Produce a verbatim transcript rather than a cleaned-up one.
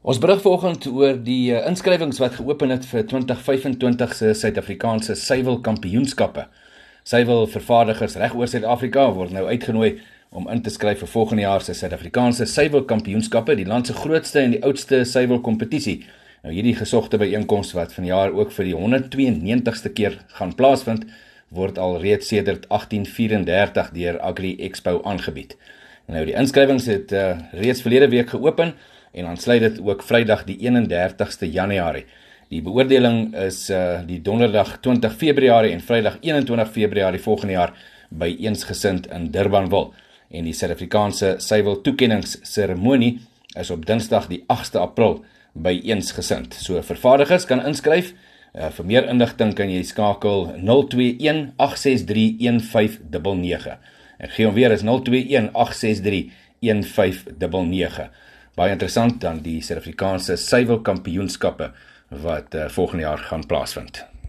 Ons berig vanoggend oor die uh, inskrywings wat geopen het vir twintig vyf-en-twintig se Suid-Afrikaanse suiwelkampioenskappe. Suiwelvervaardigers reg oor Suid-Afrika word nou uitgenooi om in te skryf vir volgende jaar se Suid-Afrikaanse suiwelkampioenskappe, die land se grootste en die oudste suiwelkompetisie. Nou hierdie gesogte byeenkoms wat vanjaar ook vir die honderd twee-en-negentigste keer gaan plaasvind, word al reeds sedert agtien vyf en dertig deur Agri Expo aangebied. Nou die inskrywings het uh, reeds verlede week geopen en dan sluit dit ook Vrydag die een-en-dertigste Januarie. Die beoordeling is uh, die donderdag twintig Februarie en Vrydag eenentwintig Februarie volgende jaar by Eensgesind in Durbanville. En die Suid-Afrikaanse suiweltoekenningsseremonie is op Dinsdag die agste April by Eensgesind. So vervaardigers kan inskryf. Uh, vir meer inligting kan jy skakel nul twee een agt ses drie een vyf nege nege. Ek gee hom weer, is nul twee een agt ses drie een vyf nege nege. Baie interessant dan die Suid-Afrikaanse suiwelkampioenskappe wat uh, volgende jaar gaan plaasvind.